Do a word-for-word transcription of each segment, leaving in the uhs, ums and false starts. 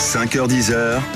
cinq heures dix,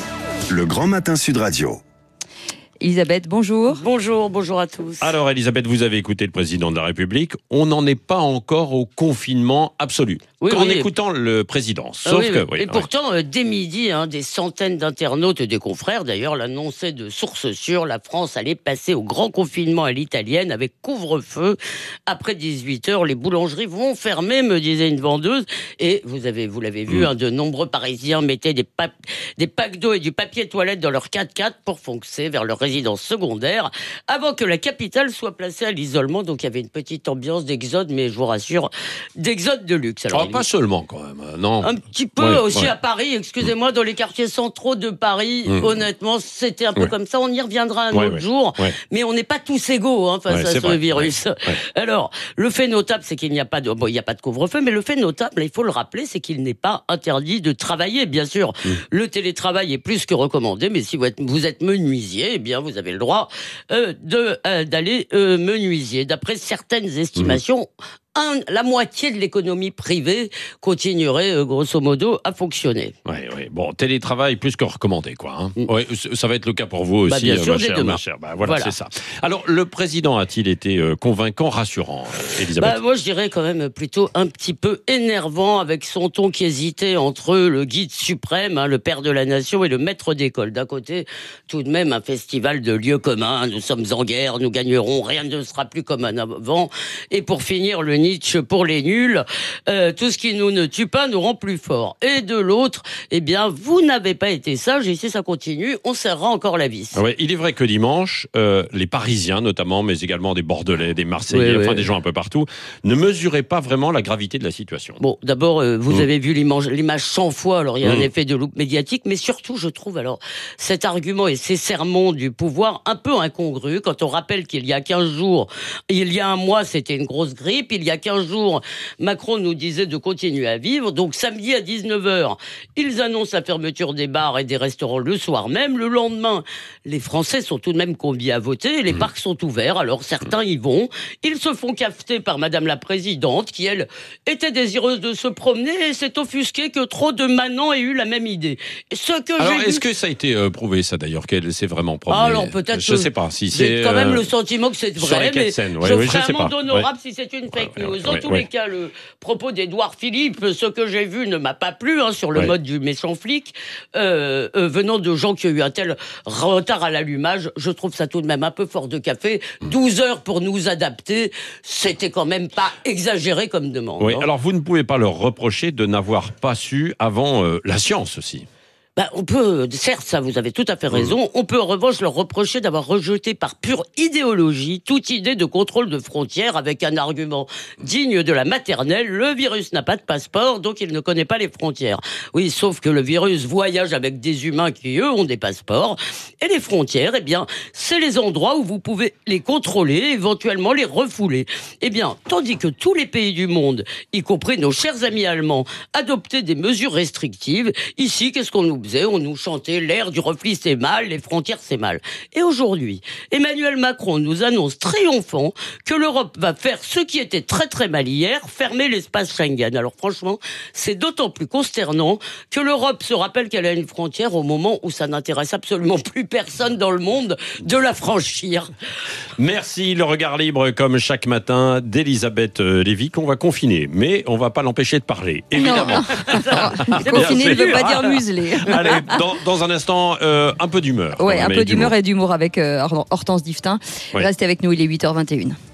le Grand Matin Sud Radio. Elisabeth, bonjour. Bonjour, bonjour à tous. Alors Elisabeth, vous avez écouté le président de la République. On n'en est pas encore au confinement absolu. Oui, en oui. écoutant le président. Sauf Ah oui, que, oui. oui, Et oui. pourtant, euh, dès midi, hein, des centaines d'internautes et des confrères, d'ailleurs, l'annonçaient de sources sûres. La France allait passer au grand confinement à l'italienne avec couvre-feu. Après dix-huit heures, les boulangeries vont fermer, me disait une vendeuse. Et vous avez, vous l'avez vu, Mm. hein, de nombreux Parisiens mettaient des, pap- des packs d'eau et du papier toilette dans leur quatre-quatre pour foncer vers leur résidence secondaire avant que la capitale soit placée à l'isolement. Donc il y avait une petite ambiance d'exode, mais je vous rassure, d'exode de luxe. Alors, Ah, pas seulement quand même, euh, non. un petit peu Ouais, aussi ouais. à Paris, excusez-moi, dans les quartiers centraux de Paris, Mmh. honnêtement, c'était un peu Ouais. comme ça. On y reviendra un Ouais, autre ouais. jour, Ouais. mais on n'est pas tous égaux hein, face Ouais, à c'est ce vrai. virus. Ouais. Ouais. Alors, le fait notable, c'est qu'il n'y a pas de, bon, il n'y a pas de couvre-feu, mais le fait notable, il faut le rappeler, c'est qu'il n'est pas interdit de travailler, bien sûr. Mmh. Le télétravail est plus que recommandé, mais si vous êtes, vous êtes menuisier, eh bien, vous avez le droit euh, de euh, d'aller euh, menuisier. D'après certaines estimations, Un, la moitié de l'économie privée continuerait, euh, grosso modo, à fonctionner. Ouais, ouais. Bon, télétravail plus que recommandé, quoi. Hein. Mm. Ouais, c- ça va être le cas pour vous aussi, Bah, bien euh, sûr, ma dès chère, demain. ma chère. Bah, voilà, Voilà. c'est ça. Alors, le président a-t-il été euh, convaincant, rassurant, euh, Elisabeth? Bah, moi, je dirais quand même plutôt un petit peu énervant avec son ton qui hésitait entre le guide suprême, hein, le père de la nation, et le maître d'école. D'un côté, tout de même un festival de lieux communs. Nous sommes en guerre, nous gagnerons, rien ne sera plus comme avant. Et pour finir, le Nietzsche pour les nuls, euh, tout ce qui nous ne tue pas nous rend plus forts. Et de l'autre, eh bien, vous n'avez pas été sage, et si ça continue, on serrera encore la vis. Ah ouais, il est vrai que dimanche, euh, les Parisiens notamment, mais également des Bordelais, des Marseillais, Oui, enfin oui. des gens un peu partout, ne mesuraient pas vraiment la gravité de la situation. Bon, d'abord, euh, vous Mmh. avez vu l'image, l'image cent fois, alors il y a Mmh. un effet de loupe médiatique, mais surtout, je trouve, alors, cet argument et ces sermons du pouvoir un peu incongrus, quand on rappelle qu'il y a quinze jours, il y a un mois, c'était une grosse grippe, il y a quinze jours, Macron nous disait de continuer à vivre, donc samedi à dix-neuf heures, ils annoncent la fermeture des bars et des restaurants le soir même, le lendemain, les Français sont tout de même conviés à voter, les Mmh. parcs sont ouverts, alors certains y vont, ils se font cafeter par Madame la Présidente, qui, elle, était désireuse de se promener et s'est offusquée que trop de manants aient eu la même idée. Ce que Alors, j'ai est-ce vu... que ça a été euh, prouvé, ça d'ailleurs, qu'elle s'est vraiment promenée? Ah, alors, peut-être Je que sais pas si J'ai c'est. quand même euh, le sentiment que c'est sur vrai, les quatre mais scènes, ouais, je oui, je ferai sais un pas. monde honorable Ouais. si c'est une Ouais, fake ouais, news. ouais, Dans tous ouais. les cas, le propos d'Édouard Philippe, ce que j'ai vu ne m'a pas plu, hein, sur le Ouais. mode du méchant flic, euh, euh, venant de gens qui ont eu un tel retard à l'allumage. Je trouve ça tout de même un peu fort de café. douze heures pour nous adapter, c'était quand même pas exagéré comme demande. Oui, hein. alors vous ne pouvez pas leur reprocher de n'avoir pas su avant euh, la science aussi. Bah, on peut, certes, ça, vous avez tout à fait raison. On peut en revanche leur reprocher d'avoir rejeté par pure idéologie toute idée de contrôle de frontières avec un argument digne de la maternelle. Le virus n'a pas de passeport, donc il ne connaît pas les frontières. Oui, sauf que le virus voyage avec des humains qui, eux, ont des passeports. Et les frontières, eh bien, c'est les endroits où vous pouvez les contrôler, éventuellement les refouler. Eh bien, tandis que tous les pays du monde, y compris nos chers amis allemands, adoptaient des mesures restrictives, ici, qu'est-ce qu'on nous on nous chantait l'air du reflux c'est mal, les frontières c'est mal. Et aujourd'hui, Emmanuel Macron nous annonce triomphant que l'Europe va faire ce qui était très très mal hier, fermer l'espace Schengen. Alors franchement, c'est d'autant plus consternant que l'Europe se rappelle qu'elle a une frontière au moment où ça n'intéresse absolument plus personne dans le monde de la franchir. Merci, le regard libre comme chaque matin d'Elisabeth euh, Lévy qu'on va confiner, mais on va pas l'empêcher de parler, évidemment. Confiné ne veut pas sûr. dire muselé. Allez, dans, dans un instant, euh, un peu d'humour. Ouais, un Mais peu d'humeur d'humour. et d'humour avec euh, Hortense Diftin. Ouais. Restez avec nous, il est huit heures vingt et une.